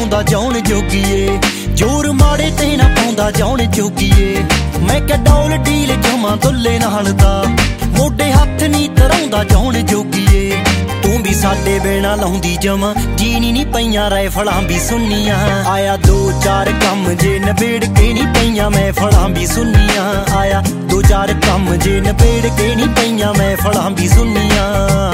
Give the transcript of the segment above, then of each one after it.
ਪਾਉਂਦਾ ਜਾਉਣ ਜੋਗੀਏ, ਜ਼ੋਰ ਮਾੜੇ ਤੇ ਨਾ ਪਾਉਂਦਾ ਜਾਉਣ ਜੋਗੀਏ। ਮੈਂ ਕਿਹਾ ਡੌਲ ਡੀਲ ਜਮਾ ਦੁੱਲੇ ਨਾਲ ਦਾ, ਮੋਢੇ ਹੱਥ ਨੀ ਧਰਾਉਂਦਾ ਜਾਉਣ ਜੋਗੀਏ। ਤੂੰ ਵੀ ਸਾਡੇ ਬਿਨਾ ਲਾਉਂਦੀ ਜਮਾ, ਜੀਣੀ ਨੀ ਪਈਆਂ ਰਾਈਫਲਾਂ ਵੀ ਸੁੰਨੀਆਂ। ਆਇਆ 2-4 ਕੰਮ ਜੇ ਨਬੇੜ ਕੇ ਨੀ ਪਈਆਂ ਮਹਿਫਲਾਂ ਵੀ ਸੁੰਨੀਆਂ। ਆਇਆ 2-4 ਕੰਮ ਜੇ ਨਬੇੜ ਕੇ ਨੀ ਪਈਆਂ ਮਹਿਫਲਾਂ ਵੀ ਸੁੰਨੀਆਂ।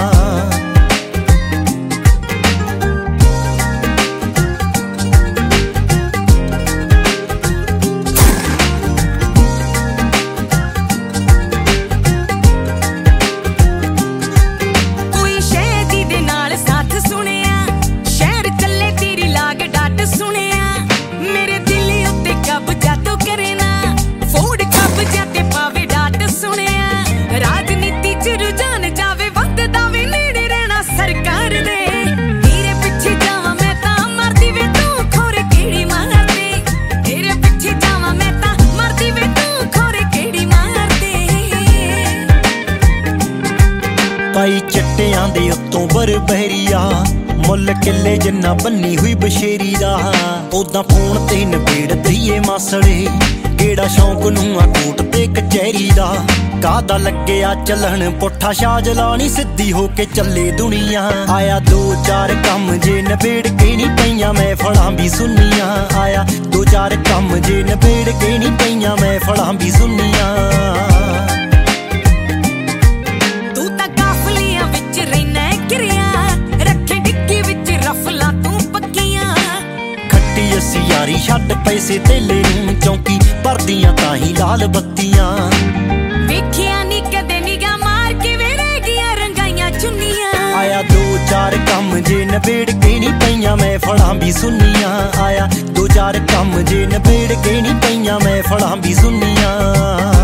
ਪਾਈ ਚਿੱਟਿਆਂ ਦੇ ਉੱਤੋਂ ਬਰਬਹਿਰੀਆ, ਮੁੱਲ ਕਿੱਲੇ ਜਿੰਨਾ ਬੰਨੀ ਹੋਈ ਬਸ਼ੇਰੀ ਦਾ। ਉਦਾਂ ਫੋਨ ਤੇ ਨਬੇੜ ਦਈਏ ਮਾਸੜੇ, ਕਿਹੜਾ ਸ਼ੌਂਕ ਨੂੰ ਆ ਕੋਟ ਤੇ ਕਚਹਿਰੀ ਦਾ। ਕਾਹਦਾ ਲੱਗਿਆ ਚੱਲਣ ਪੁੱਠਾ ਸ਼ਾਜਲਾ ਨੀ ਸਿੱਧੀ ਹੋ ਕੇ ਚੱਲੇ ਦੁਨੀਆ। ਆਇਆ 2-4 ਕੰਮ ਜੇ ਨਬੇੜ ਕੇ ਨੀ ਪਈਆਂ ਮਹਿਫਲਾਂ ਵੀ ਸੁੰਨੀਆਂ। ਆਇਆ 2-4 ਕੰਮ ਜੇ ਨਬੇੜ ਕੇ ਨੀ ਪਈਆਂ ਮਹਿਫਲਾਂ ਵੀ ਸੁੰਨੀਆਂ। ਯਾਰੀ ਛੱਡ ਪੈਸੇ ਧੇਲੇ ਨੂੰ, ਚੌਂਕੀ ਭਰਦੀਆਂ ਤਾਂ ਹੀ ਲਾਲ ਬੱਤੀਆਂ। ਵੇਖਿਆ ਨੀ ਕਦੇ ਨਿਗਾ ਮਾਰ ਕੇ ਵੇੜੇ ਗੀਆਂ ਰੰਗਾਈਆਂ ਚੁੰਨੀਆਂ। ਆਇਆ 2-4 ਕੰਮ ਜੇ ਨਬੇੜ ਕੇ ਨੀ ਪਈਆਂ ਮਹਿਫਲਾਂ ਵੀ ਸੁੰਨੀਆਂ। ਆਇਆ 2-4 ਕੰਮ ਜੇ ਨਬੇੜ ਕੇ ਨੀ ਪਈਆਂ ਮਹਿਫਲਾਂ ਵੀ ਸੁੰਨੀਆਂ।